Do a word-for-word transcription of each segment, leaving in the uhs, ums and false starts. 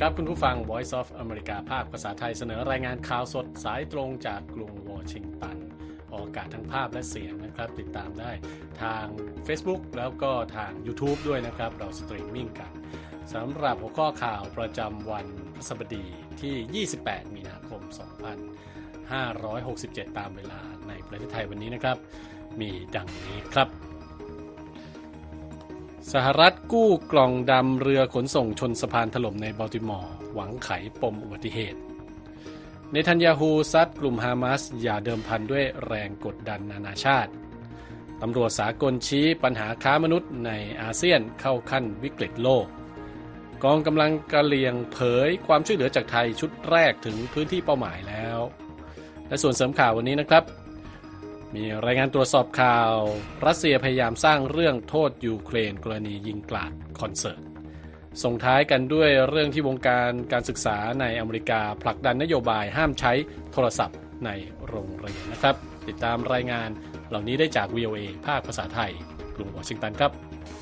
ครับคุณผู้ฟัง Voice of America ภาคภาษาไทยเสนอรายงานข่าวสดสายตรงจากกรุงวอชิงตันออกอากาศทั้งภาพและเสียงนะครับติดตามได้ทาง Facebook แล้วก็ทาง YouTube ด้วยนะครับเราสตรีมมิ่งกันสำหรับหัวข้อข่าวประจำวันพฤหัสบดีที่ยี่สิบแปดมีนาคมสองพันห้าร้อยหกสิบเจ็ดตามเวลาในประเทศไทยวันนี้นะครับมีดังนี้ครับสหรัฐกู้กล่องดำเรือขนส่งชนสะพานถล่มในบัลติมอร์หวังไขปมอุบัติเหตุเนทันยาฮูซัดกลุ่มฮามาสอย่าเดิมพันด้วยแรงกดดันนานาชาติตำรวจสากลชี้ปัญหาค้ามนุษย์ในอาเซียนเข้าขั้นวิกฤตโลกกองกำลังกะเหรี่ยงเผยความช่วยเหลือจากไทยชุดแรกถึงพื้นที่เป้าหมายแล้วและส่วนเสริมข่าววันนี้นะครับมีรายงานตรวจสอบข่าวรัสเซียพยายามสร้างเรื่องโทษยูเครนกรณียิงกราดคอนเสิร์ตส่งท้ายกันด้วยเรื่องที่วงการการศึกษาในอเมริกาผลักดันนโยบายห้ามใช้โทรศัพท์ในโรงเรียนนะครับติดตามรายงานเหล่านี้ได้จาก วี โอ เอ ภาคภาษาไทยกรุงวอชิงตันครับ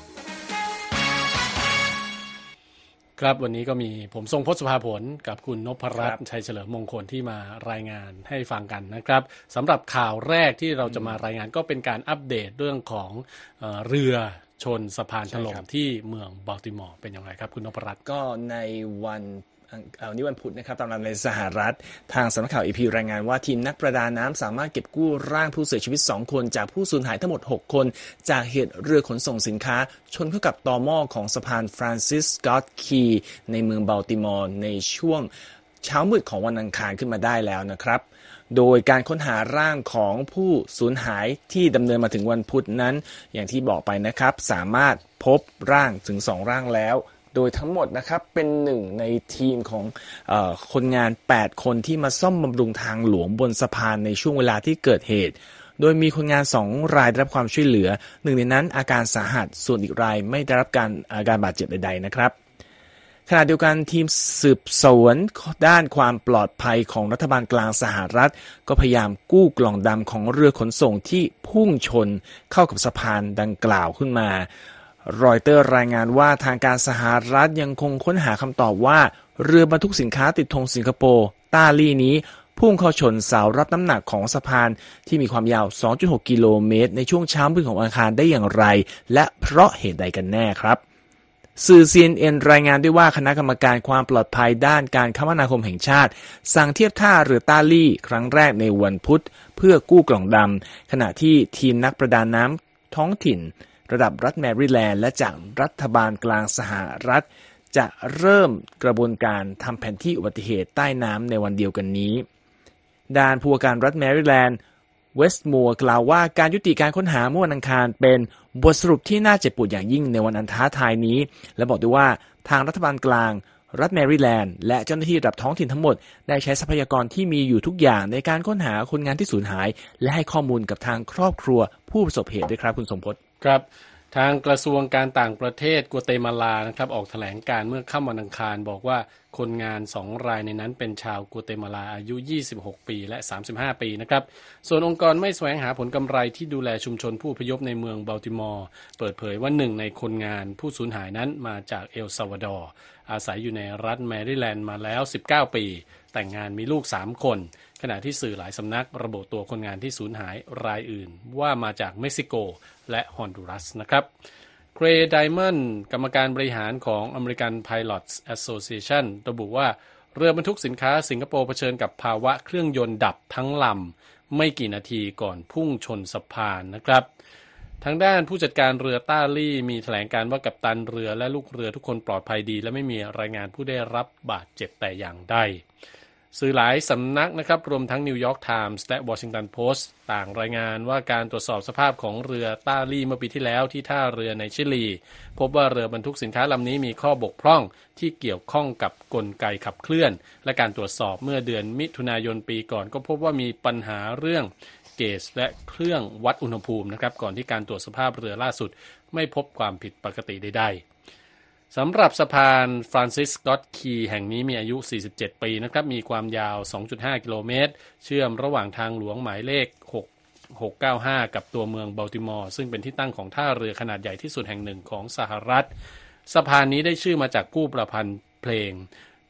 ครับวันนี้ก็มีผมทรงพจน์สุภาผลกับคุณนพรัตน์ชัยเฉลิมมงคลที่มารายงานให้ฟังกันนะครับสำหรับข่าวแรกที่เราจะมารายงานก็เป็นการอัปเดตเรื่องของเอ่อเรือชนสะพานถล่มที่เมืองบัลติมอร์เป็นอย่างไรครับคุณนพรัตน์ก็ในวันวันนี้วันพุธนะครับตามเวลาในสหรัฐทางสำนักข่าว เอ พี รายงานว่าทีมนักประดาน้ำสามารถเก็บกู้ร่างผู้เสียชีวิตสองคนจากผู้สูญหายทั้งหมดหกคนจากเหตุเรือขนส่งสินค้าชนเข้ากับตอหม้อของสะพานฟรานซิสสกอตคีย์ในเมืองบัลติมอร์ในช่วงเช้ามืดของวันอังคารขึ้นมาได้แล้วนะครับโดยการค้นหาร่างของผู้สูญหายที่ดำเนินมาถึงวันพุธนั้นอย่างที่บอกไปนะครับสามารถพบร่างถึงสองร่างแล้วโดยทั้งหมดนะครับเป็นหนึ่งในทีมของเอ่อคนงานแปดคนที่มาซ่อมบำรุงทางหลวงบนสะพานในช่วงเวลาที่เกิดเหตุโดยมีคนงานสองรายได้รับความช่วยเหลือหนึ่งในนั้นอาการสาหัสส่วนอีกรายไม่ได้รับการอาการบาดเจ็บใดๆนะครับขณะเดียวกันทีมสืบสวนด้านความปลอดภัยของรัฐบาลกลางสหรัฐก็พยายามกู้กล่องดำของเรือขนส่งที่พุ่งชนเข้ากับสะพานดังกล่าวขึ้นมารอยเตอร์รายงานว่าทางการสหรัฐยังคงค้นหาคำตอบว่าเรือบรรทุกสินค้าติดธงสิงคโปร์ต้าลี่นี้พุ่งเข้าชนเสารับน้ำหนักของสะพานที่มีความยาว สองจุดหก กิโลเมตรในช่วงเช้ามืดของวันอังคารได้อย่างไรและเพราะเหตุใดกันแน่ครับสื่อ ซี เอ็น เอ็น รายงานด้วยว่าคณะกรรมการความปลอดภัยด้านการคมนาคมแห่งชาติสั่งเทียบท่าเรือต้าลี่ครั้งแรกในวันพุธเพื่อกู้กล่องดำขณะที่ทีมนักประดาน้ำท้องถิ่นระดับรัฐแมริแลนด์และจากรัฐบาลกลางสหรัฐจะเริ่มกระบวนการทำแผนที่อุบัติเหตุใต้น้ำในวันเดียวกันนี้ด้านผู้ว่าการรัฐแมริแลนด์เวสต์มัวร์กล่าวว่าการยุติการค้นหาเมื่อวันอังคารเป็นบทสรุปที่น่าเจ็บปวดอย่างยิ่งในวันอันท้าทายนี้และบอกด้วยว่าทางรัฐบาลกลางรัฐแมริแลนด์และเจ้าหน้าที่ระดับท้องถิ่นทั้งหมดได้ใช้ทรัพยากรที่มีอยู่ทุกอย่างในการค้นหาคนงานที่สูญหายและให้ข้อมูลกับทางครอบครัวผู้ประสบเหตุด้วยครับคุณสมพศครับทางกระทรวงการต่างประเทศกัวเตมาลานะครับออกแถลงการเมื่อค่ำวันอังคารบอกว่าคนงานสองรายในนั้นเป็นชาวกัวเตมาลาอายุยี่สิบหกปีและสามสิบห้าปีนะครับส่วนองค์กรไม่แสวงหาผลกำไรที่ดูแลชุมชนผู้อพยพในเมืองบัลติมอร์เปิดเผยว่าหนึ่งในคนงานผู้สูญหายนั้นมาจากเอลซัลวาดอร์อาศัยอยู่ในรัฐแมริแลนด์มาแล้วสิบเก้าปีแต่งงานมีลูกสามคนขณะที่สื่อหลายสำนักระบุตัวคนงานที่สูญหายรายอื่นว่ามาจากเม็กซิโกและฮอนดูรัสนะครับเกรย์ไดมอนด์กรรมการบริหารของ American Pilots Association ระบุว่าเรือบรรทุกสินค้าสิงคโปร์เผชิญกับภาวะเครื่องยนต์ดับทั้งลำไม่กี่นาทีก่อนพุ่งชนสะพานนะครับทางด้านผู้จัดการเรือต้าลี่มีแถลงการว่ากัปตันเรือและลูกเรือทุกคนปลอดภัยดีและไม่มีรายงานผู้ได้รับบาดเจ็บแต่อย่างใดสื่อหลายสำนักนะครับรวมทั้งนิวยอร์กไทมส์และวอชิงตันโพสต์ต่างรายงานว่าการตรวจสอบสภาพของเรือต้าลี่เมื่อปีที่แล้วที่ท่าเรือในชิลีพบว่าเรือบรรทุกสินค้าลำนี้มีข้อบกพร่องที่เกี่ยวข้องกับกลไกขับเคลื่อนและการตรวจสอบเมื่อเดือนมิถุนายนปีก่อนก็พบว่ามีปัญหาเรื่องเกจและเครื่องวัดอุณหภูมินะครับก่อนที่การตรวจสภาพเรือล่าสุดไม่พบความผิดปกติใดๆสำหรับสะพานฟรานซิสสกอตคีย์แห่งนี้มีอายุสี่สิบเจ็ดปีนะครับมีความยาว สองจุดห้า กิโลเมตรเชื่อมระหว่างทางหลวงหมายเลขหก หกเก้าห้ากับตัวเมืองบัลติมอร์ซึ่งเป็นที่ตั้งของท่าเรือขนาดใหญ่ที่สุดแห่งหนึ่งของสหรัฐสะพานนี้ได้ชื่อมาจากผู้ประพันธ์เพลง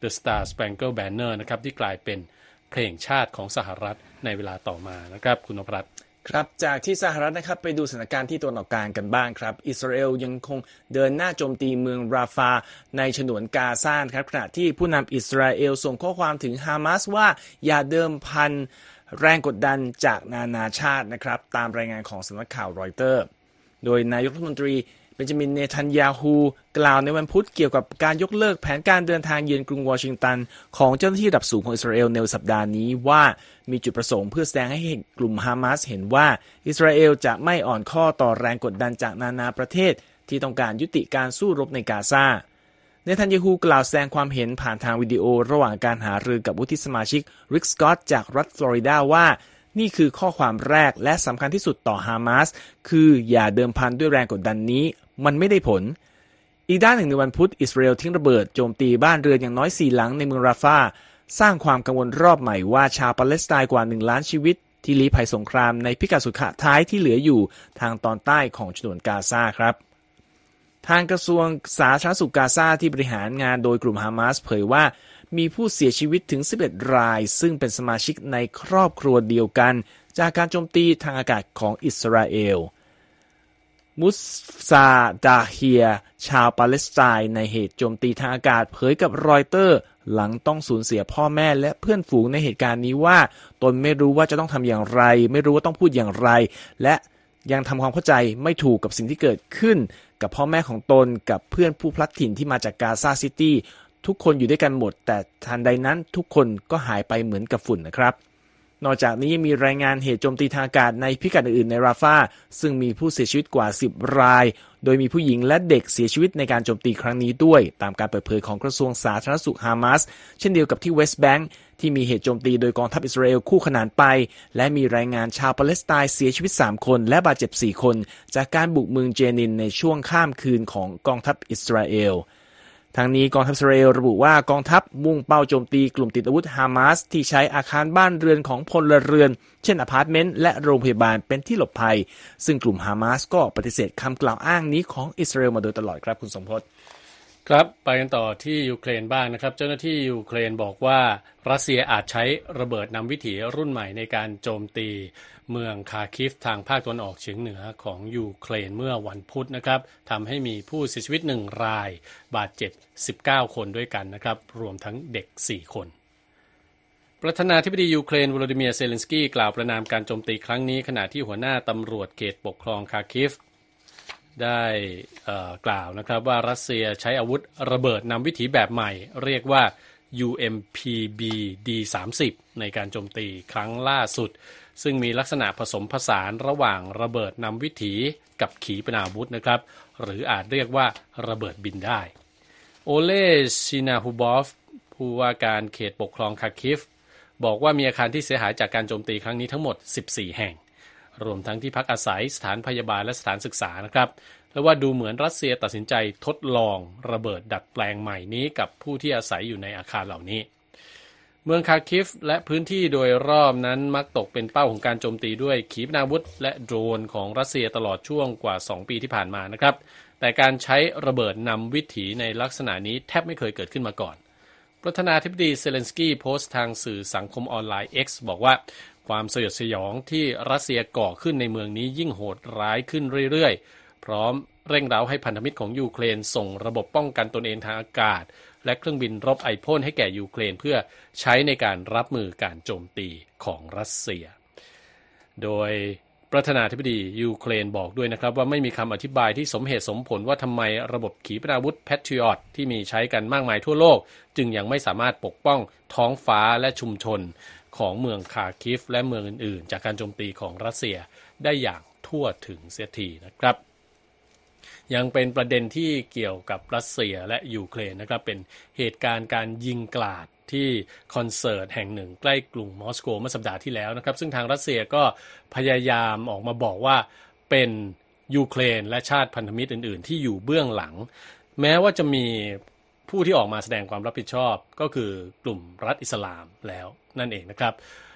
The Star Spangled Banner นะครับที่กลายเป็นเพลงชาติของสหรัฐในเวลาต่อมานะครับคุณนพรัตน์ครับจากที่สหรัฐนะครับไปดูสถานการณ์ที่ตะวันออกกลางกันบ้างครับอิสราเอลยังคงเดินหน้าโจมตีเมืองราฟาในฉนวนกาซาครับขณะที่ผู้นำอิสราเอลส่งข้อความถึงฮามาสว่าอย่าเดิมพันแรงกดดันจากนานาชาตินะครับตามรายงานของสำนักข่าวรอยเตอร์โดยนายกรัฐมนตรีเบนจามินเนทันยาฮูกล่าวในวันพุธเกี่ยวกับการยกเลิกแผนการเดินทางเยือนกรุงวอชิงตันของเจ้าหน้าที่ระดับสูงของอิสราเอลในสัปดาห์นี้ว่ามีจุดประสงค์เพื่อแสดงให้กลุ่มฮามาสเห็นว่าอิสราเอลจะไม่อ่อนข้อต่อแรงกดดันจากนานาประเทศที่ต้องการยุติการสู้รบในกาซาเนทันยาฮูกล่าวแสดงความเห็นผ่านทางวิดีโอระหว่างการหารือกับวุฒิสมาชิกริกสกอตจากรัฐฟลอริดาว่านี่คือข้อความแรกและสำคัญที่สุดต่อฮามาสคืออย่าเดิมพันด้วยแรงกดดันนี้มันไม่ได้ผลอีกด้านหนึ่งในวันพุธอิสราเอลทิ้งระเบิดโจมตีบ้านเรือนอย่างน้อยสี่หลังในเมืองราฟาสร้างความกังวลรอบใหม่ว่าชาวปาเลสไตน์กว่าหนึ่งล้านชีวิตที่ลี้ภัยสงครามในพิกัดสุดท้ายที่เหลืออยู่ทางตอนใต้ของฉนวนกาซาครับทางกระทรวงสาธารณสุขกาซาที่บริหารงานโดยกลุ่มฮามาสเผยว่ามีผู้เสียชีวิตถึงสิบเอ็ดรายซึ่งเป็นสมาชิกในครอบครัวเดียวกันจากการโจมตีทางอากาศของอิสราเอลมุสซาดาเฮียชาวปาเลสไตน์ในเหตุโจมตีทางอากาศเผยกับรอยเตอร์หลังต้องสูญเสียพ่อแม่และเพื่อนฝูงในเหตุการณ์นี้ว่าตนไม่รู้ว่าจะต้องทำอย่างไรไม่รู้ว่าต้องพูดอย่างไรและยังทำความเข้าใจไม่ถูกกับสิ่งที่เกิดขึ้นกับพ่อแม่ของตนกับเพื่อนผู้พลัดถิ่นที่มาจากกาซาซิตี้ทุกคนอยู่ด้วยกันหมดแต่ทันใดนั้นทุกคนก็หายไปเหมือนกับฝุ่นนะครับนอกจากนี้ยังมีรายงานเหตุโจมตีทางอากาศในพิกัดอื่นๆในราฟาซึ่งมีผู้เสียชีวิตกว่าสิบรายโดยมีผู้หญิงและเด็กเสียชีวิตในการโจมตีครั้งนี้ด้วยตามการเปิดเผยของกระทรวงสาธารณสุขฮามาสเช่นเดียวกับที่เวสต์แบงก์ที่มีเหตุโจมตีโดยกองทัพอิสราเอลคู่ขนานไปและมีรายงานชาวปาเลสไตน์เสียชีวิตสามคนและบาดเจ็บสี่คนจากการบุกเมืองเจนินในช่วงข้ามคืนของกองทัพอิสราเอลทางนี้กองทัพอิสราเอลระบุว่ากองทัพมุ่งเป้าโจมตีกลุ่มติดอาวุธฮามาสที่ใช้อาคารบ้านเรือนของพลเรือนเช่นอพาร์ตเมนต์และโรงพยาบาลเป็นที่หลบภัยซึ่งกลุ่มฮามาสก็ปฏิเสธคำกล่าวอ้างนี้ของอิสราเอลมาโดยตลอดครับคุณสมพศครับไปกันต่อที่ยูเครนบ้างนะครับเจ้าหน้าที่ยูเครนบอกว่ารัสเซียอาจใช้ระเบิดนำวิถีรุ่นใหม่ในการโจมตีเมืองคาคิฟทางภาคตะวันออกเฉียงเหนือของยูเครนเมื่อวันพุธนะครับทำให้มีผู้เสียชีวิตหนึ่งรายบาดเจ็บสิบเก้าคนด้วยกันนะครับรวมทั้งเด็กสี่คนประธานาธิบดียูเครนโวโลดิเมียร์เซเลนสกี้กล่าวประณามการโจมตีครั้งนี้ขณะที่หัวหน้าตำรวจเขตปกครองคาคิฟได้กล่าวนะครับว่ารัสเซียใช้อาวุธระเบิดนำวิถีแบบใหม่เรียกว่า ยู เอ็ม พี บี ดี สามสิบ ในการโจมตีครั้งล่าสุดซึ่งมีลักษณะผสมผสานระหว่างระเบิดนำวิถีกับขีปนาวุธนะครับหรืออาจเรียกว่าระเบิดบินได้โอเลชินาฮูบอฟผู้ว่าการเขตปกครองคาคิฟบอกว่ามีอาคารที่เสียหายจากการโจมตีครั้งนี้ทั้งหมดสิบสี่แห่งรวมทั้งที่พักอาศัยสถานพยาบาลและสถานศึกษานะครับและว่าดูเหมือนรัสเซียตัดสินใจทดลองระเบิดดัดแปลงใหม่นี้กับผู้ที่อาศัยอยู่ในอาคารเหล่านี้เมืองคาคิฟและพื้นที่โดยรอบนั้นมักตกเป็นเป้าของการโจมตีด้วยขีปนาวุธและโดรนของรัสเซียตลอดช่วงกว่าสองปีที่ผ่านมานะครับแต่การใช้ระเบิดนำวิถีในลักษณะนี้แทบไม่เคยเกิดขึ้นมาก่อนประธานาธิบดีเซเลนสกี้โพสต์ทางสื่อสังคมออนไลน์ X บอกว่าความสยดสยองที่รัสเซียก่อขึ้นในเมืองนี้ยิ่งโหดร้ายขึ้นเรื่อยๆพร้อมเร่งเร้าให้พันธมิตรของยูเครนส่งระบบป้องกันตนเองทางอากาศและเครื่องบินรบไอพ่นให้แก่ยูเครนเพื่อใช้ในการรับมือการโจมตีของรัสเซียโดยประธานาธิบดียูเครนบอกด้วยนะครับว่าไม่มีคำอธิบายที่สมเหตุสมผลว่าทำไมระบบขีปนาวุธ Patriot ที่มีใช้กันมากมายทั่วโลกจึงยังไม่สามารถปกป้องท้องฟ้าและชุมชนของเมืองคาคิฟและเมืองอื่นๆจากการโจมตีของรัสเซียได้อย่างทั่วถึงเสียทีนะครับยังเป็นประเด็นที่เกี่ยวกับรัสเซียและยูเครนนะครับเป็นเหตุการณ์การยิงกราดที่คอนเสิร์ตแห่งหนึ่งใกล้กรุงมอสโกเมื่อสัปดาห์ที่แล้วนะครับซึ่งทางรัสเซียก็พยายามออกมาบอกว่าเป็นยูเครนและชาติพันธมิตรอื่นๆที่อยู่เบื้องหลังแม้ว่าจะมีผู้ที่ออกมาแสดงความรับผิดชอบก็คือกลุ่มรัฐอิสลามแล้วนั่นเองนะครับ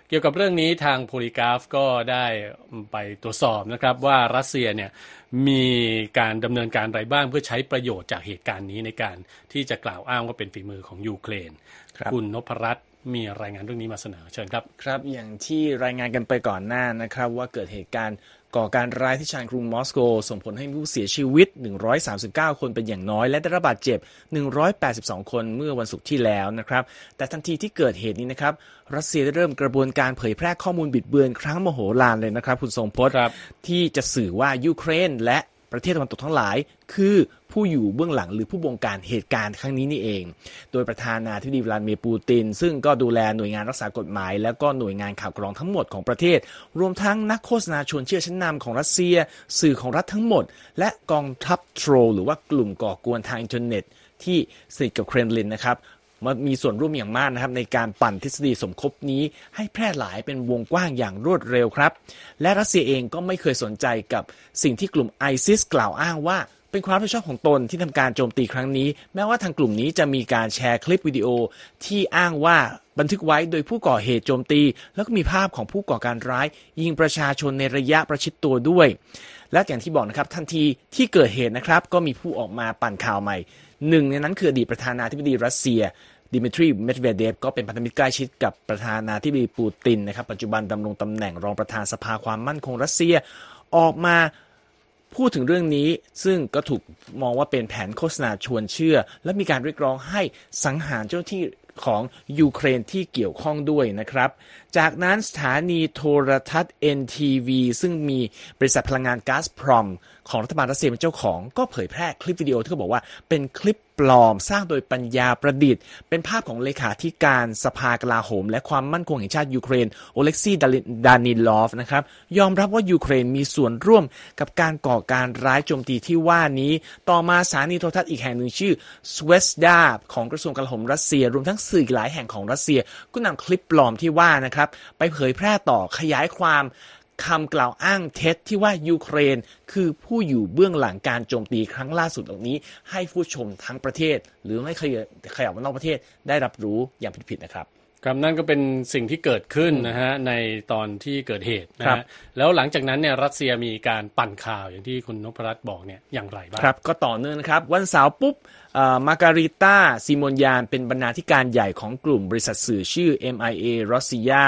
เกี่ยวกับเรื่องนี้ทางโพลีกราฟก็ได้ไปตรวจสอบนะครับว่ารัสเซียเนี่ยมีการดำเนินการอะไรบ้างเพื่อใช้ประโยชน์จากเหตุการณ์นี้ในการที่จะกล่าวอ้างว่าเป็นฝีมือของยูเครนคุณนพรัตน์มีรายงานเรื่องนี้มาเสนอเชิญครับครับอย่างที่รายงานกันไปก่อนหน้านะครับว่าเกิดเหตุการณ์ก่อการร้ายที่ชานกรุงมอสโกส่งผลให้มีผู้เสียชีวิตหนึ่งร้อยสามสิบเก้าคนเป็นอย่างน้อยและได้รับบาดเจ็บหนึ่งร้อยแปดสิบสองคนเมื่อวันศุกร์ที่แล้วนะครับแต่ทันทีที่เกิดเหตุนี้นะครับรัสเซียได้เริ่มกระบวนการเผยแพร่ข้อมูลบิดเบือนครั้งมโหฬารเลยนะครับคุณทรงพจน์ที่จะสื่อว่ายูเครนและประเทศตะวันตกทั้งหลายคือผู้อยู่เบื้องหลังหรือผู้บงการเหตุการณ์ครั้งนี้นี่เองโดยประธานาธิบดีวลาดิเมียร์ปูตินซึ่งก็ดูแลหน่วยงานรักษากฎหมายแล้วก็หน่วยงานข่าวกรองทั้งหมดของประเทศรวมทั้งนักโฆษณาชวนเชื่อชั้นนำของรัสเซียสื่อของรัฐทั้งหมดและกองทัพโทรลหรือว่ากลุ่มก่อกวนทางอินเทอร์เน็ตที่สนิทกับเครมลินนะครับมีส่วนร่วมอย่างมากนะครับในการปั่นทฤษฎีสมคบนี้ให้แพร่หลายเป็นวงกว้างอย่างรวดเร็วครับและรัสเซียเองก็ไม่เคยสนใจกับสิ่งที่กลุ่ม ไอซิส กล่าวอ้างว่าเป็นความรับผิดชอบของตนที่ทำการโจมตีครั้งนี้แม้ว่าทางกลุ่มนี้จะมีการแชร์คลิปวิดีโอที่อ้างว่าบันทึกไว้โดยผู้ก่อเหตุโจมตีแล้วก็มีภาพของผู้ก่อการร้ายยิงประชาชนในระยะประชิดตัวด้วยและอย่างที่บอกนะครับทันทีที่เกิดเหตุนะครับก็มีผู้ออกมาปั่นข่าวใหม่หนึ่งในนั้นคืออดีตประธานาธิบดีรัสเซียดิมิทรีเมดเวเดฟก็เป็นพันธมิตรใกล้ชิดกับประธานาธิบดีปูตินนะครับปัจจุบันดำรงตำแหน่งรองประธานสภาความมั่นคงรัสเซียออกมาพูดถึงเรื่องนี้ซึ่งก็ถูกมองว่าเป็นแผนโฆษณาชวนเชื่อและมีการเรียกร้องให้สังหารเจ้าหน้าที่ของยูเครนที่เกี่ยวข้องด้วยนะครับจากนั้นสถานีโทรทัศน์ เอ็น ที วี ซึ่งมีบริษัทพลังงานก๊าซพรอมของรัฐบาลรัสเซียเป็นเจ้าของก็เผยแพร่คลิปวิดีโอที่เขาบอกว่าเป็นคลิปปลอมสร้างโดยปัญญาประดิษฐ์เป็นภาพของเลขาธิการสภากลาโหมและความมั่นคงแห่งชาติยูเครนโอเล็กซีดานิลอฟนะครับยอมรับว่ายูเครนมีส่วนร่วมกับการก่อการร้ายโจมตีที่ว่านี้ต่อมาสถานีโทรทัศน์อีกแห่งหนึ่งชื่อสเวสดาของกระทรวงกลาโหมรัสเซียรวมทั้งสื่อหลายแห่งของรัสเซียก็นำคลิปปลอมที่ว่านะครับไปเผยแพร่ต่อขยายความคำกล่าวอ้างเท็จที่ว่ายูเครนคือผู้อยู่เบื้องหลังการโจมตีครั้งล่าสุดเหล่านี้ให้ผู้ชมทั้งประเทศหรือไม่เคยขยับมานอกประเทศได้รับรู้อย่างผิดๆนะครับครับนั่นก็เป็นสิ่งที่เกิดขึ้นนะฮะในตอนที่เกิดเหตุนะฮะแล้วหลังจากนั้นเนี่ยรัสเซียมีการปั่นข่าวอย่างที่คุณนพรัตน์บอกเนี่ยอย่างไรบ้างครับก็ต่อเนื่องนะครับวันเสาร์ปุ๊บมาการิต้าซิโมนยานเป็นบรรณาธิการใหญ่ของกลุ่มบริษัทสื่อชื่อ เอ็ม ไอ เอ Rossiya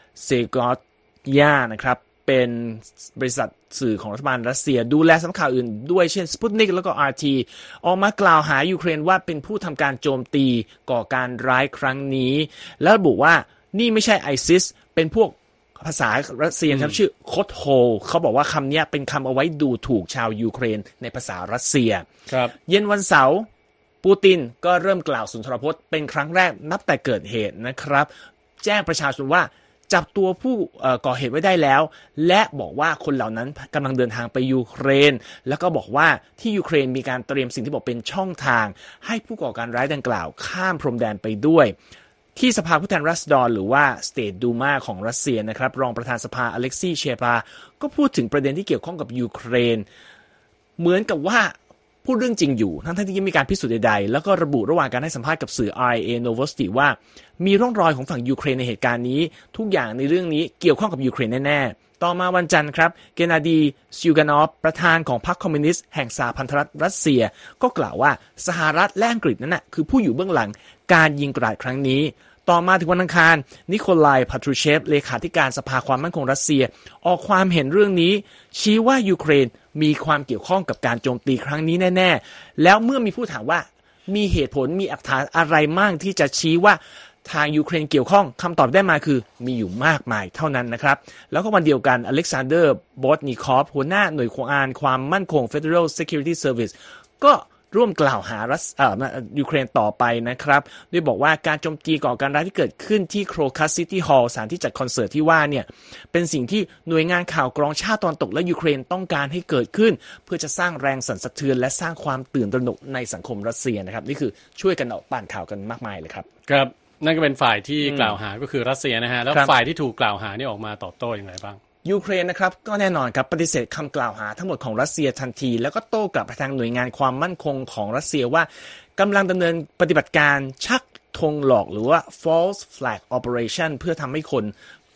Segotya นะครับเป็นบริษัทสื่อของรัฐบาลรัสเซียดูแลสำนักข่าวอื่นด้วยเช่น Sputnik แล้วก็ อาร์ ที ออกมากล่าวหายูเครนว่าเป็นผู้ทำการโจมตีก่อการร้ายครั้งนี้แล้วระบุว่านี่ไม่ใช่ไอซิสเป็นพวกภาษารัสเซียครับชื่อโคดโฮเขาบอกว่าคำนี้เป็นคำเอาไว้ดูถูกชาวยูเครนในภาษารัสเซียครับเย็นวันเสาร์ปูตินก็เริ่มกล่าวสุนทรพจน์เป็นครั้งแรกนับแต่เกิดเหตุนะครับแจ้งประชาชนว่าจับตัวผู้ก่อเหตุไว้ได้แล้วและบอกว่าคนเหล่านั้นกำลังเดินทางไปยูเครนแล้วก็บอกว่าที่ยูเครนมีการเตรียมสิ่งที่บอกเป็นช่องทางให้ผู้ก่อการร้ายดังกล่าวข้ามพรมแดนไปด้วยที่สภาผู้แทนราษฎรหรือว่า State Duma ของรัสเซียนะครับรองประธานสภาอเล็กซี่เชปาก็พูดถึงประเด็นที่เกี่ยวข้องกับยูเครนเหมือนกับว่าพูดเรื่องจริงอยู่ทั้งที่ยังมีการพิสูจน์ใดๆแล้วก็ระบุระหว่างการให้สัมภาษณ์กับสื่อ อาร์ ไอ เอ Novosti ว่ามีร่องรอยของฝั่งยูเครนในเหตุการณ์นี้ทุกอย่างในเรื่องนี้เกี่ยวข้องกับยูเครนแน่ๆต่อมาวันจันทร์ครับเกนาดีซิวกานอฟประธานของพรรคคอมมิวนิสต์แห่งสหพันธรัฐรัสเซียก็กล่าวว่าสหรัฐและอังกฤษนั่นน่ะคือผู้อยู่เบื้องหลังการยิงกราดครั้งนี้ต่อมาถึงวันอังคารนิโคลายพาทรูเชฟเลขาธิการสภาความมั่นคงรัสเซียออกความเห็นเรื่องนี้ชี้ว่ายูเครนมีความเกี่ยวข้องกับการโจมตีครั้งนี้แน่ๆแล้วเมื่อมีผู้ถามว่ามีเหตุผลมีหลักฐานอะไรมั่งที่จะชี้ว่าทางยูเครนเกี่ยวข้องคำตอบได้มาคือมีอยู่มากมายเท่านั้นนะครับแล้วก็วันเดียวกันอเล็กซานเดอร์บอตนิคอฟหัวหน้าหน่วยงานความมั่นคง Federal Security Service ก็ร่วมกล่าวหารัสเอ่อยูเครนต่อไปนะครับโดยบอกว่าการโจมตีก่อการร้ายที่เกิดขึ้นที่โครคัสซิตี้ฮอลล์สถานที่จัดคอนเสิร์ตที่ว่าเนี่ยเป็นสิ่งที่หน่วยงานข่าวกรองชาติตะวันตกและยูเครนต้องการให้เกิดขึ้นเพื่อจะสร้างแรงสั่นสะเทือนและสร้างความตื่นตระหนกในสังคมรัสเซียนะครับนี่คือช่วยกันออกปั่นข่าวกันมากมายเลยครับครับนั่นก็เป็นฝ่ายที่กล่าวหาก็คือรัสเซียนะฮะแล้วฝ่ายที่ถูกกล่าวหานี่ออกมาตอบโต้อย่างไรบ้างยูเครนนะครับก็แน่นอนครับปฏิเสธคำกล่าวหาทั้งหมดของรัสเซียทันทีแล้วก็โต้กลับไปทางหน่วยงานความมั่นคงของรัสเซียว่ากำลังดำเนินปฏิบัติการชักธงหลอกหรือว่า false flag operation เพื่อทำให้คน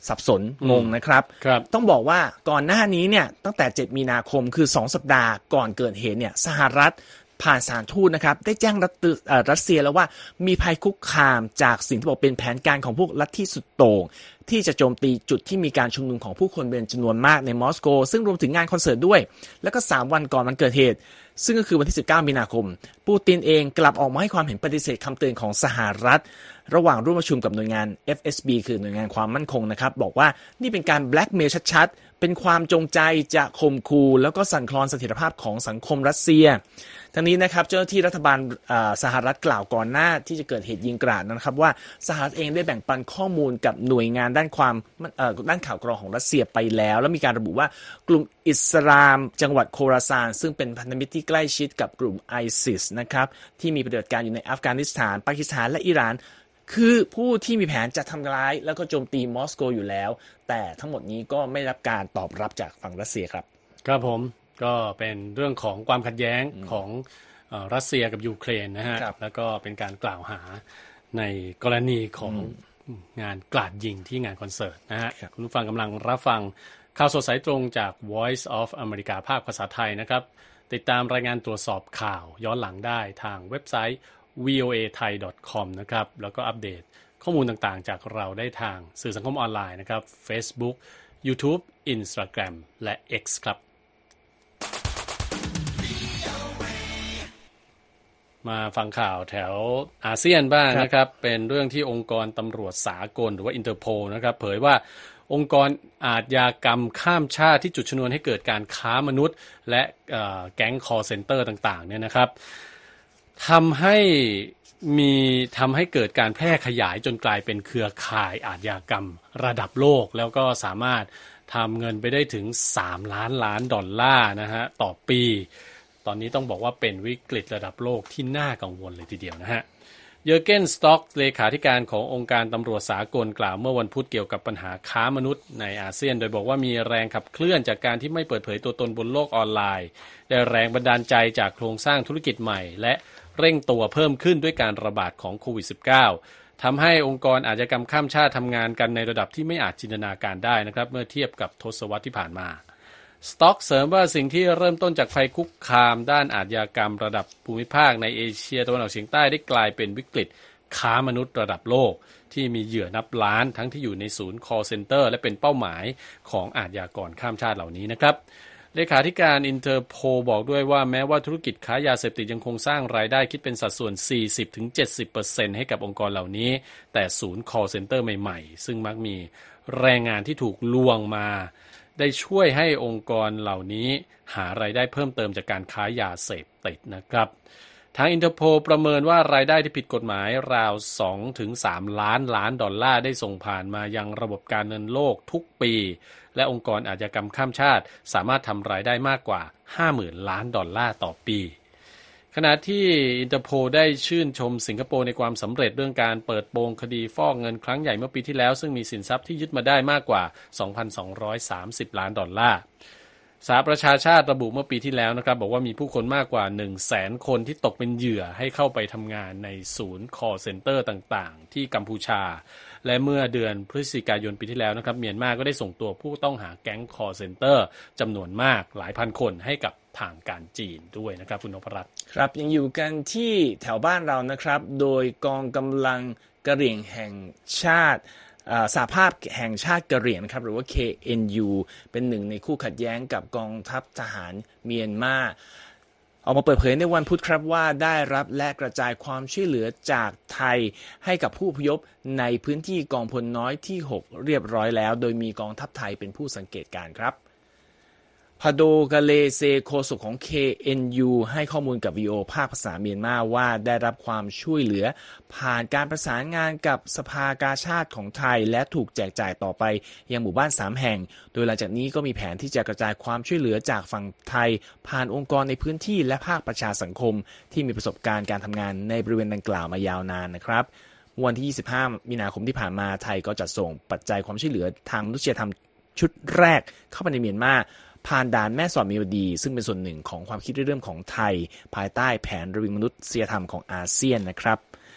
สับสนงงนะครับต้องบอกว่าก่อนหน้านี้เนี่ยตั้งแต่เจ็ดมีนาคมคือสองสัปดาห์ก่อนเกิดเหตุเนี่ยสหรัฐผ่านสถานทูตนะครับได้แจ้งรัสเซียแล้วว่ามีภัยคุกคามจากสิ่งที่บอกเป็นแผนการของพวกลัทธิสุดโต่งที่จะโจมตีจุดที่มีการชุมนุมของผู้คนเป็นจำนวนมากในมอสโกซึ่งรวมถึงงานคอนเสิร์ตด้วยแล้วก็สามวันก่อนวันเกิดเหตุซึ่งก็คือวันที่สิบเก้ามีนาคมปูตินเองกลับออกมาให้ความเห็นปฏิเสธคำเตือนของสหรัฐระหว่างร่วมประชุมกับหน่วยงาน เอฟ เอส บี คือหน่วยงานความมั่นคงนะครับบอกว่านี่เป็นการแบล็กเมลชัดๆเป็นความจงใจจะข่มขู่แล้วก็สั่นคลอนเสถียรภาพของสังคมรัสเซียทั้งนี้นะครับเจ้าหน้าที่รัฐบาลสหรัฐกล่าวก่อนหน้าที่จะเกิดเหตุยิงกราดนะครับว่าสหรัฐเองได้แบ่งปันข้อมูลกับหน่วยงานด้านความด้านข่าวกรองของรัสเซียไปแล้วแล้วมีการระบุว่ากลุ่มอิสลามจังหวัดโคราซานซึ่งเป็นพันธมิตรที่ใกล้ชิดกับกลุ่มไอซิสนะครับที่มีปฏิบัติการอยู่ในอัฟกานิสถานปากีสถานและอิหร่านคือผู้ที่มีแผนจะทำร้ายแล้วก็โจมตีมอสโกอยู่แล้วแต่ทั้งหมดนี้ก็ไม่รับการตอบรับจากฝั่งรัสเซียครับครับผมก็เป็นเรื่องของความขัดแย้งของเอ่อรัสเซียกับยูเครนนะฮะแล้วก็เป็นการกล่าวหาในกรณีของงานกราดยิงที่งานคอนเสิร์ตนะฮะคุณผู้ฟังกำลังรับฟังข่าวสดสายตรงจาก Voice of America ภาคภาษาไทยนะครับติดตามรายงานตรวจสอบข่าวย้อนหลังได้ทางเว็บไซต์ วี โอ เอ ไทย ดอท คอม นะครับแล้วก็อัปเดตข้อมูลต่างๆจากเราได้ทางสื่อสังคมออนไลน์นะครับ Facebook YouTube Instagram และ X ครับมาฟังข่าวแถวอาเซียนบ้างนะครับเป็นเรื่องที่องค์กรตำรวจสากลหรือว่าอินเตอร์โพลนะครับเผยว่าองค์กรอาชญากรรมข้ามชาติที่จุดชนวนให้เกิดการค้ามนุษย์และแก๊งคอลเซ็นเตอร์ต่างๆเนี่ยนะครับทำให้มีทำให้เกิดการแพร่ขยายจนกลายเป็นเครือข่ายอาชญากรรมระดับโลกแล้วก็สามารถทำเงินไปได้ถึงสามล้านล้านดอลลาร์นะฮะต่อปีตอนนี้ต้องบอกว่าเป็นวิกฤตระดับโลกที่น่ากังวลเลยทีเดียวนะฮะเยอร์เกนสต็อกเลขาธิการขององค์การตำรวจสากลกล่าวเมื่อวันพุธเกี่ยวกับปัญหาค้ามนุษย์ในอาเซียนโดยบอกว่ามีแรงขับเคลื่อนจากการที่ไม่เปิดเผยตัวตนบนโลกออนไลน์ได้แรงบันดาลใจจากโครงสร้างธุรกิจใหม่และเร่งตัวเพิ่มขึ้นด้วยการระบาดของโควิด สิบเก้า ทำให้องค์กรอาชญากรรมข้ามชาติทำงานกันในระดับที่ไม่อาจจินตนาการได้นะครับเมื่อเทียบกับทศวรรษที่ผ่านมาสต็อกเสริมว่าสิ่งที่เริ่มต้นจากภัยคุกคามด้านอาชญากรรมระดับภูมิภาคในเอเชียตะวันออกเฉียงใต้ได้กลายเป็นวิกฤตค้ามนุษย์ระดับโลกที่มีเหยื่อนับล้านทั้งที่อยู่ในศูนย์ call center และเป็นเป้าหมายของอาชญากรข้ามชาติเหล่านี้นะครับเลขาธิการอินเตอร์โพลบอกด้วยว่าแม้ว่าธุรกิจค้ายาเสพติดยังคงสร้างรายได้คิดเป็นสัดส่วน สี่สิบถึงเจ็ดสิบเปอร์เซ็นต์ ให้กับองค์กรเหล่านี้แต่ศูนย์ call center ใหม่ๆซึ่งมักมีแรงงานที่ถูกลวงมาได้ช่วยให้องค์กรเหล่านี้หารายได้เพิ่มเติมจากการค้ายาเสพติดนะครับทางอินเตอร์โพลประเมินว่ารายได้ที่ผิดกฎหมายราว สองถึงสาม ล้านล้านดอลลาร์ได้ส่งผ่านมายังระบบการเงินโลกทุกปีและองค์กรอาชญากรรมข้ามชาติสามารถทำรายได้มากกว่า ห้าหมื่น ล้านดอลลาร์ต่อปีขณะที่อินเตอร์โพลได้ชื่นชมสิงคโปร์ในความสำเร็จเรื่องการเปิดโปงคดีฟอกเงินครั้งใหญ่เมื่อปีที่แล้วซึ่งมีสินทรัพย์ที่ยึดมาได้มากกว่า สองพันสองร้อยสามสิบ ล้านดอลลาร์สหประชาชาติระบุเมื่อปีที่แล้วนะครับบอกว่ามีผู้คนมากกว่า หนึ่งแสน คนที่ตกเป็นเหยื่อให้เข้าไปทำงานในศูนย์ call center ต่างๆที่กัมพูชาและเมื่อเดือนพฤศจิกายนปีที่แล้วนะครับเมียนมาก็ได้ส่งตัวผู้ต้องหาแก๊ง call center จำนวนมากหลายพันคนให้กับทางการจีนด้วยนะครับคุณนพรัตน์ครับยังอยู่กันที่แถวบ้านเรานะครับโดยกองกำลังกะเหรี่ยงแห่งชาติสหภาพแห่งชาติกะเหรี่ยงครับหรือว่า เค เอ็น ยู เป็นหนึ่งในคู่ขัดแย้งกับกองทัพทหารเมียนมาออกมาเปิดเผยในวันพุธครับว่าได้รับและกระจายความช่วยเหลือจากไทยให้กับผู้อพยพในพื้นที่กองพลน้อยที่หกเรียบร้อยแล้วโดยมีกองทัพไทยเป็นผู้สังเกตการณ์ครับพาโดกาเลเซโฆษกของ เค เอ็น ยู ให้ข้อมูลกับ วี โอ ภาคภาษาเมียนมาว่าได้รับความช่วยเหลือผ่านการประสานงานกับสภากาชาดของไทยและถูกแจกจ่ายต่อไปยังหมู่บ้านสามแห่งโดยหลังจากนี้ก็มีแผนที่จะกระจายความช่วยเหลือจากฝั่งไทยผ่านองค์กรในพื้นที่และภาคประชาสังคมที่มีประสบการณ์การทำงานในบริเวณดังกล่าวมายาวนานนะครับวันที่ยี่สิบห้ามีนาคมที่ผ่านมาไทยก็จัดส่งปัจจัยความช่วยเหลือทางมนุษยธรรมชุดแรกเข้าไปในเมียนมาผ่านด่านแม่สอดมีวดีซึ่งเป็นส่วนหนึ่งของความคิดเรื่องของไทยภายใต้แผนระวิงมนุษยธรรมของอาเซียนนะครับก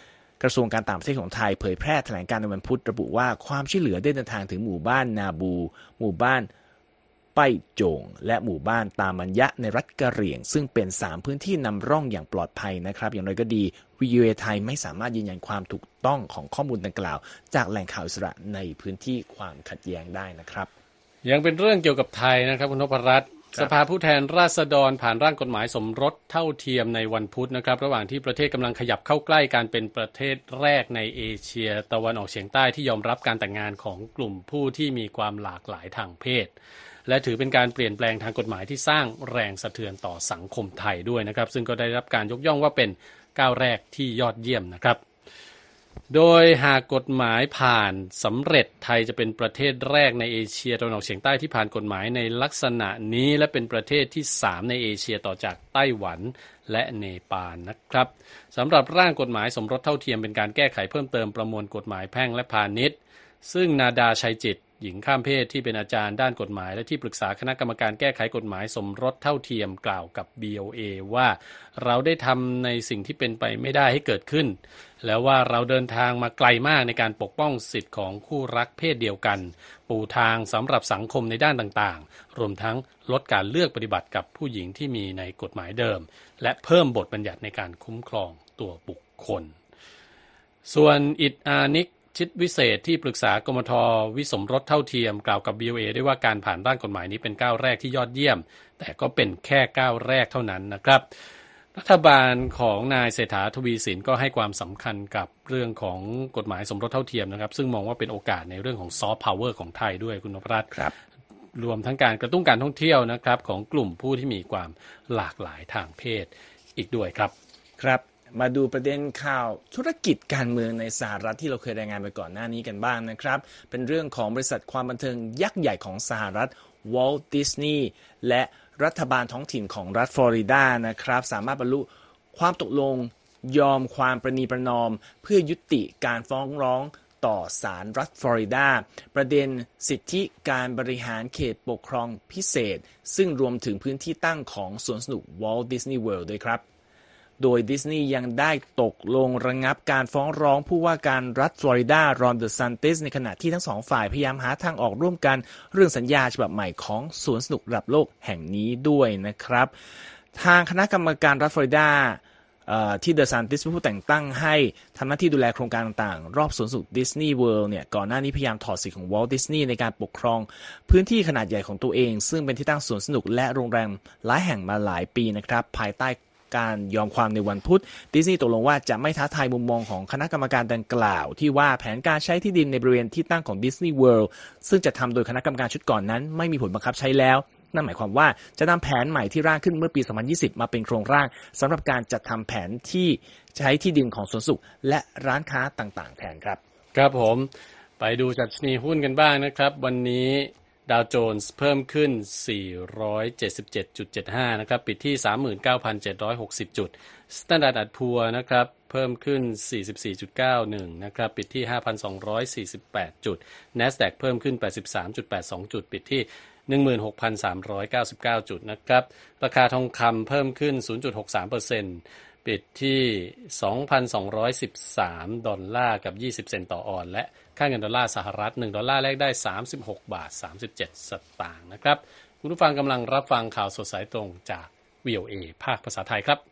กระทรวงการต่างประเทศของไทยเผยแพร่แถลงการณ์ในวันพุธระบุว่าความช่วยเหลือได้เดินทางถึงหมู่บ้านนาบู หมู่บ้านไปโจงและหมู่บ้านตามัญญะในรัฐกะเหรี่ยงซึ่งเป็นสามพื้นที่นำร่องอย่างปลอดภัยนะครับอย่างไรก็ดี วี โอ เอ ไทยไม่สามารถยืนยันความถูกต้องของข้อมูลดังกล่าวจากแหล่งข่าวอิสระในพื้นที่ความขัดแย้งได้นะครับยังเป็นเรื่องเกี่ยวกับไทยนะครับคุณนพรัตน์สภาผู้แทนราษฎรผ่านร่างกฎหมายสมรสเท่าเทียมในวันพุธนะครับระหว่างที่ประเทศกำลังขยับเข้าใกล้การเป็นประเทศแรกในเอเชียตะวันออกเฉียงใต้ที่ยอมรับการแต่งงานของกลุ่มผู้ที่มีความหลากหลายทางเพศและถือเป็นการเปลี่ยนแปลงทางกฎหมายที่สร้างแรงสะเทือนต่อสังคมไทยด้วยนะครับซึ่งก็ได้รับการยกย่องว่าเป็นก้าวแรกที่ยอดเยี่ยมนะครับโดยหากกฎหมายผ่านสำเร็จไทยจะเป็นประเทศแรกในเอเชียตะวันออกเฉียงใต้ที่ผ่านกฎหมายในลักษณะนี้และเป็นประเทศที่สามในเอเชียต่อจากไต้หวันและเนปาลนะครับสำหรับร่างกฎหมายสมรสเท่าเทียมเป็นการแก้ไขเพิ่มเติมประมวลกฎหมายแพ่งและพาณิชย์ซึ่งนาดาชัยจิตหญิงข้ามเพศที่เป็นอาจารย์ด้านกฎหมายและที่ปรึกษาคณะกรรมการแก้ไขกฎหมายสมรสเท่าเทียมกล่าวกับ บี โอ เอ ว่าเราได้ทำในสิ่งที่เป็นไปไม่ได้ให้เกิดขึ้นแล้วว่าเราเดินทางมาไกลมากในการปกป้องสิทธิของคู่รักเพศเดียวกันปูทางสำหรับสังคมในด้านต่างๆรวมทั้งลดการเลือกปฏิบัติกับผู้หญิงที่มีในกฎหมายเดิมและเพิ่มบทบัญญัติในการคุ้มครองตัวบุคคลส่วนอิดอานิกชิดวิเศษที่ปรึกษากมทวิสมรสเท่าเทียมกล่าวกับ บี โอ เอ ได้ว่าการผ่านร่างกฎหมายนี้เป็นก้าวแรกที่ยอดเยี่ยมแต่ก็เป็นแค่ก้าวแรกเท่านั้นนะครับรัฐบาลของนายเศรษฐาทวีสินก็ให้ความสำคัญกับเรื่องของกฎหมายสมรสเท่าเทียมนะครับซึ่งมองว่าเป็นโอกาสในเรื่องของซอฟต์พาวเวอร์ของไทยด้วยคุณนพรัตน์ครับรวมทั้งการกระตุ้นการท่องเที่ยวนะครับของกลุ่มผู้ที่มีความหลากหลายทางเพศอีกด้วยครับครับมาดูประเด็นข่าวธุรกิจการเมืองในสหรัฐที่เราเคยรายงานไปก่อนหน้านี้กันบ้างนะครับเป็นเรื่องของบริษัทความบันเทิงยักษ์ใหญ่ของสหรัฐ Walt Disney และรัฐบาลท้องถิ่นของรัฐฟลอริดานะครับสามารถบรรลุความตกลงยอมความประนีประนอมเพื่อยุติการฟ้องร้องต่อศาลรัฐฟลอริดาประเด็นสิทธิการบริหารเขตปกครองพิเศษซึ่งรวมถึงพื้นที่ตั้งของสวนสนุก Walt Disney World ด้วยครับโดยดิสนีย์ยังได้ตกลงระงับการฟ้องร้องผู้ว่าการรัฐฟลอริดารอนเดอซันติสในขณะที่ทั้งสองฝ่ายพยายามหาทางออกร่วมกันเรื่องสัญญาฉบับใหม่ของสวนสนุกระดับโลกแห่งนี้ด้วยนะครับทางคณะกรรมการรัฐฟลอริดาที่เดอะซันติสเป็นผู้แต่งตั้งให้ทำหน้าที่ดูแลโครงการต่างๆรอบสวนสนุกดิสนีย์เวิลด์เนี่ยก่อนหน้านี้พยายามถอดสิทธิ์ของวอลต์ดิสนีย์ในการปกครองพื้นที่ขนาดใหญ่ของตัวเองซึ่งเป็นที่ตั้งสวนสนุกและโรงแรมหลายแห่งมาหลายปีนะครับภายใต้การยอมความในวันพุธดิสนีย์ตกลงว่าจะไม่ท้าทายมุมมองของคณะกรรมการดังกล่าวที่ว่าแผนการใช้ที่ดินในบริเวณที่ตั้งของดิสนีย์เวิลด์ซึ่งจะทำโดยคณะกรรมการชุดก่อนนั้นไม่มีผลบังคับใช้แล้วนั่นหมายความว่าจะนำแผนใหม่ที่ร่างขึ้นเมื่อปีสองพันยี่สิบมาเป็นโครงร่างสำหรับการจัดทำแผนที่ใช้ที่ดินของสวนสุขและร้านค้าต่างๆแทนครับครับผมไปดูดัชนีหุ้นกันบ้างนะครับวันนี้ดาวโจนส์เพิ่มขึ้น สี่ร้อยเจ็ดสิบเจ็ดจุดเจ็ดห้า นะครับปิดที่ สามหมื่นเก้าพันเจ็ดร้อยหกสิบ จุด Standard แอนด์ Poor นะครับเพิ่มขึ้น สี่สิบสี่จุดเก้าหนึ่ง นะครับปิดที่ ห้าพันสองร้อยสี่สิบแปด จุด NASDAQ เพิ่มขึ้น แปดสิบสามจุดแปดสอง จุดปิดที่ หนึ่งหมื่นหกพันสามร้อยเก้าสิบเก้า จุดนะครับราคาทองคำเพิ่มขึ้น ศูนย์จุดหกสามเปอร์เซ็นต์ ปิดที่ สองพันสองร้อยสิบสาม ดอลลาร์กับยี่สิบเซนต์ต่อออนซ์และค่าเงินดอลลาร์สหรัฐหนึ่งดอลลาร์แลกได้สามสิบหกบาทสามสิบเจ็ดสตางค์นะครับคุณผู้ฟังกำลังรับฟังข่าวสดสายตรงจาก วี โอ เอ ภาคภาษาไทยครับ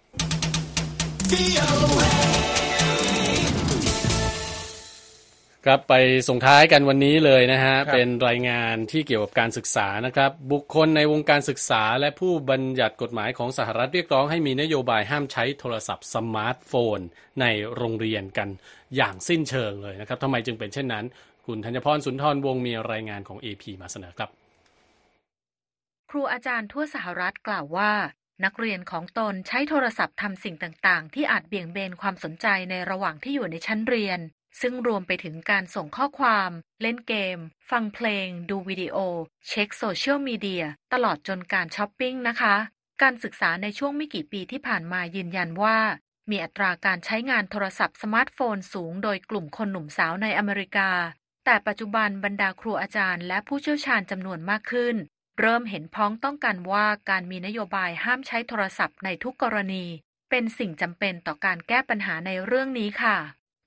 ครับไปส่งท้ายกันวันนี้เลยนะฮะเป็นรายงานที่เกี่ยวกับการศึกษานะครับบุคคลในวงการศึกษาและผู้บัญญัติกฎหมายของสหรัฐเรียกร้องให้มีนโยบายห้ามใช้โทรศัพท์สมาร์ทโฟนในโรงเรียนกันอย่างสิ้นเชิงเลยนะครับทำไมจึงเป็นเช่นนั้นคุณธัญพรสุนทรวงศ์มีรายงานของ เอ พี มาเสนอครับครูอาจารย์ทั่วสหรัฐกล่าวว่านักเรียนของตนใช้โทรศัพท์ทำสิ่งต่างๆที่อาจเบี่ยงเบนความสนใจในระหว่างที่อยู่ในชั้นเรียนซึ่งรวมไปถึงการส่งข้อความเล่นเกมฟังเพลงดูวิดีโอเช็คโซเชียลมีเดียตลอดจนการช้อปปิ้งนะคะการศึกษาในช่วงไม่กี่ปีที่ผ่านมายืนยันว่ามีอัตราการใช้งานโทรศัพท์สมาร์ทโฟนสูงโดยกลุ่มคนหนุ่มสาวในอเมริกาแต่ปัจจุบันบรรดาครูอาจารย์และผู้เชี่ยวชาญจำนวนมากขึ้นเริ่มเห็นพ้องต้องกันว่าการมีนโยบายห้ามใช้โทรศัพท์ในทุกกรณีเป็นสิ่งจำเป็นต่อการแก้ปัญหาในเรื่องนี้ค่ะ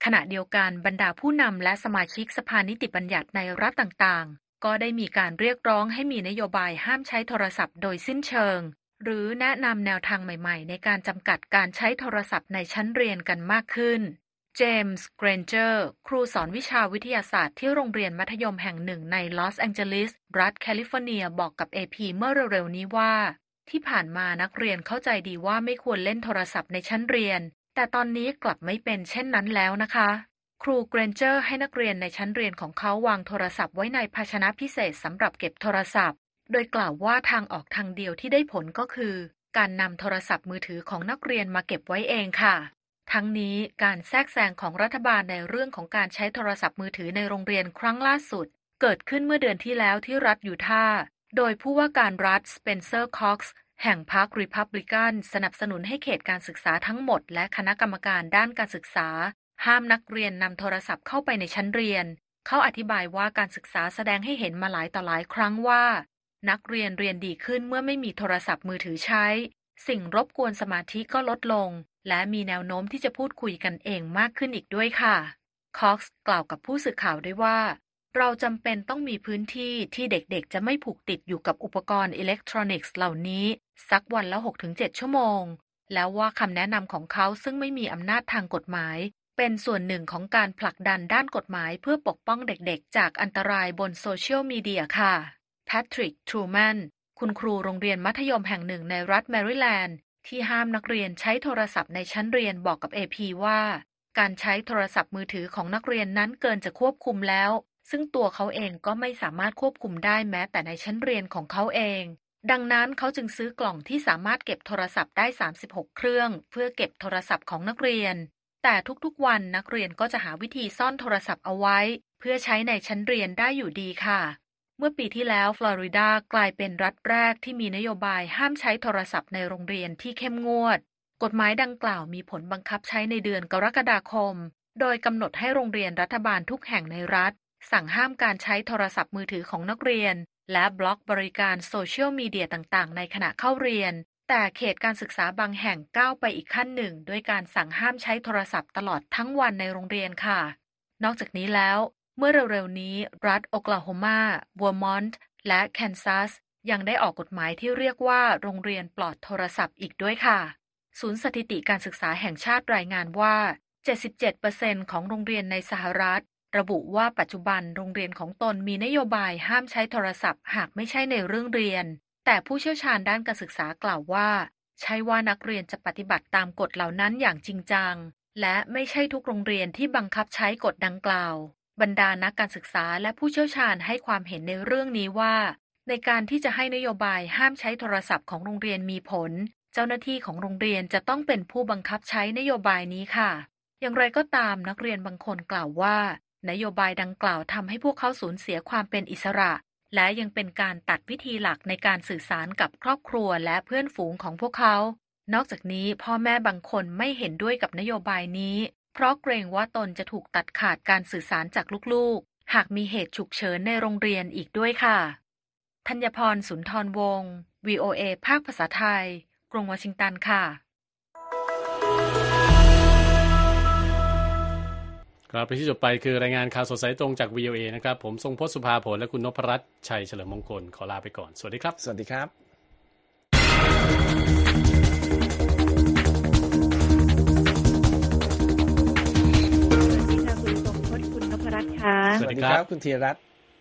ขณะเดียวกันบรรดาผู้นำและสมาชิกสภานิติบัญญัติในรัฐต่างๆก็ได้มีการเรียกร้องให้มีนโยบายห้ามใช้โทรศัพท์โดยสิ้นเชิงหรือแนะนำแนวทางใหม่ๆในการจำกัดการใช้โทรศัพท์ในชั้นเรียนกันมากขึ้นเจมส์ เกรนเจอร์ครูสอนวิชาวิทยาศาสตร์ที่โรงเรียนมัธยมแห่งหนึ่งในลอสแองเจลิสรัฐแคลิฟอร์เนียบอกกับ เอ พี เมื่อเร็วๆนี้ว่าที่ผ่านมานักเรียนเข้าใจดีว่าไม่ควรเล่นโทรศัพท์ในชั้นเรียนแต่ตอนนี้กลับไม่เป็นเช่นนั้นแล้วนะคะครูเกรนเจอร์ให้นักเรียนในชั้นเรียนของเขาวางโทรศัพท์ไว้ในภาชนะพิเศษสำหรับเก็บโทรศัพท์โดยกล่าวว่าทางออกทางเดียวที่ได้ผลก็คือการนำโทรศัพท์มือถือของนักเรียนมาเก็บไว้เองค่ะทั้งนี้การแทรกแซงของรัฐบาลในเรื่องของการใช้โทรศัพท์มือถือในโรงเรียนครั้งล่าสุดเกิดขึ้นเมื่อเดือนที่แล้วที่รัฐยูทาห์โดยผู้ว่าการรัฐสเปนเซอร์คอกซ์แห่งพรรครีพับลิกันสนับสนุนให้เขตการศึกษาทั้งหมดและคณะกรรมการด้านการศึกษาห้ามนักเรียนนำโทรศัพท์เข้าไปในชั้นเรียนเขาอธิบายว่าการศึกษาแสดงให้เห็นมาหลายต่อหลายครั้งว่านักเรียนเรียนดีขึ้นเมื่อไม่มีโทรศัพท์มือถือใช้สิ่งรบกวนสมาธิก็ลดลงและมีแนวโน้มที่จะพูดคุยกันเองมากขึ้นอีกด้วยค่ะคอกซ์กล่าวกับผู้สื่อข่าวด้วยว่าเราจำเป็นต้องมีพื้นที่ที่เด็กๆจะไม่ผูกติดอยู่กับอุปกรณ์อิเล็กทรอนิกส์เหล่านี้สักวันละ หกถึงเจ็ด ชั่วโมงแล้วว่าคำแนะนำของเขาซึ่งไม่มีอำนาจทางกฎหมายเป็นส่วนหนึ่งของการผลักดันด้านกฎหมายเพื่อปกป้องเด็กๆจากอันตรายบนโซเชียลมีเดียค่ะแพทริก ทรูแมนคุณครูโรงเรียนมัธยมแห่งหนึ่งในรัฐแมริแลนด์ที่ห้ามนักเรียนใช้โทรศัพท์ในชั้นเรียนบอกกับ เอ พี ว่าการใช้โทรศัพท์มือถือของนักเรียนนั้นเกินจะควบคุมแล้วซึ่งตัวเขาเองก็ไม่สามารถควบคุมได้แม้แต่ในชั้นเรียนของเขาเองดังนั้นเขาจึงซื้อกล่องที่สามารถเก็บโทรศัพท์ได้สามสิบหกเครื่องเพื่อเก็บโทรศัพท์ของนักเรียนแต่ทุกๆวันนักเรียนก็จะหาวิธีซ่อนโทรศัพท์เอาไว้เพื่อใช้ในชั้นเรียนได้อยู่ดีค่ะเมื่อปีที่แล้วฟลอริดากลายเป็นรัฐแรกที่มีนโยบายห้ามใช้โทรศัพท์ในโรงเรียนที่เข้มงวดกฎหมายดังกล่าวมีผลบังคับใช้ในเดือนกรกฎาคมโดยกำหนดให้โรงเรียนรัฐบาลทุกแห่งในรัฐสั่งห้ามการใช้โทรศัพท์มือถือของนักเรียนและบล็อกบริการโซเชียลมีเดียต่างๆในขณะเข้าเรียนแต่เขตการศึกษาบางแห่งก้าวไปอีกขั้นหนึ่งด้วยการสั่งห้ามใช้โทรศัพท์ตลอดทั้งวันในโรงเรียนค่ะนอกจากนี้แล้วเมื่อเร็วๆนี้รัฐโอคลาโฮมาเวอร์มอนต์และแคนซัสยังได้ออกกฎหมายที่เรียกว่าโรงเรียนปลอดโทรศัพท์อีกด้วยค่ะศูนย์สถิติการศึกษาแห่งชาติรายงานว่า เจ็ดสิบเจ็ดเปอร์เซ็นต์ ของโรงเรียนในสหรัฐระบุว่าปัจจุบันโรงเรียนของตนมีนโยบายห้ามใช้โทรศัพท์หากไม่ใช่ในเรื่องเรียนแต่ผู้เชี่ยวชาญด้านการศึกษากล่าวว่าใช่ว่านักเรียนจะปฏิบัติตามกฎเหล่านั้นอย่างจริงจังและไม่ใช่ทุกโรงเรียนที่บังคับใช้กฎดังกล่าวบรรดานักการศึกษาและผู้เชี่ยวชาญให้ความเห็นในเรื่องนี้ว่าในการที่จะให้นโยบายห้ามใช้โทรศัพท์ของโรงเรียนมีผลเจ้าหน้าที่ของโรงเรียนจะต้องเป็นผู้บังคับใช้นโยบายนี้ค่ะอย่างไรก็ตามนักเรียนบางคนกล่าวว่านโยบายดังกล่าวทำให้พวกเขาสูญเสียความเป็นอิสระและยังเป็นการตัดวิธีหลักในการสื่อสารกับครอบครัวและเพื่อนฝูงของพวกเขานอกจากนี้พ่อแม่บางคนไม่เห็นด้วยกับนโยบายนี้เพราะเกรงว่าตนจะถูกตัดขาดการสื่อสารจากลูกๆหากมีเหตุฉุกเฉินในโรงเรียนอีกด้วยค่ะธัญพร สุนทรวงศ์ วี โอ เอ ภาคภาษาไทยกรุงวอชิงตันค่ะครับไปที่จบไปคือรายงานข่าวสดสายตรงจาก วี โอ เอ นะครับผมทรงพจน์สุภาผลและคุณนพรัตน์ชัยเฉลิมมงคลขอลาไปก่อนสวัสดีครับสวัสดีครับสวัสดีครับคุณธีรรัตน์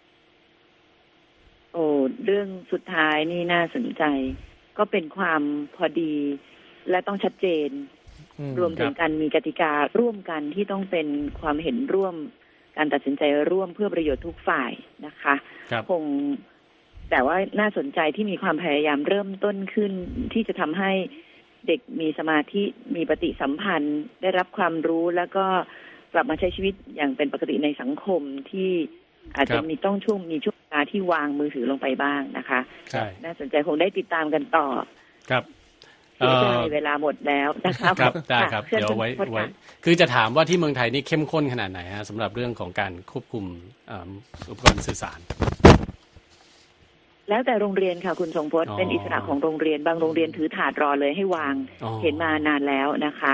โอ้เรื่องสุดท้ายนี่น่าสนใจก็เป็นความพอดีและต้องชัดเจนรวมถึงการมีกติการ่วมกันที่ต้องเป็นความเห็นร่วมการตัดสินใจร่วมเพื่อประโยชน์ทุกฝ่ายนะคะคงแต่ว่าน่าสนใจที่มีความพยายามเริ่มต้นขึ้นที่จะทำให้เด็กมีสมาธิมีปฏิสัมพันธ์ได้รับความรู้แล้วก็กลับมาใช้ชีวิตอย่างเป็นปกติในสังคมที่อาจจะมีต้องช่วงมีช่วงเวลาที่วางมือถือลงไปบ้างนะคะน่าสนใจคงได้ติดตามกันต่อครับเสียใจเวลาหมดแล้วนะครับครับได้ครับเดี๋ยวไว้ไว้คือจะถามว่าที่เมืองไทยนี่เข้มข้นขนาดไหนฮะสำหรับเรื่องของการควบคุมอุปกรณ์สื่อสารแล้วแต่โรงเรียนค่ะคุณทรงพจน์เป็นอิสระของโรงเรียนบางโรงเรียนถือถาดรอเลยให้วางเห็นมานานแล้วนะคะ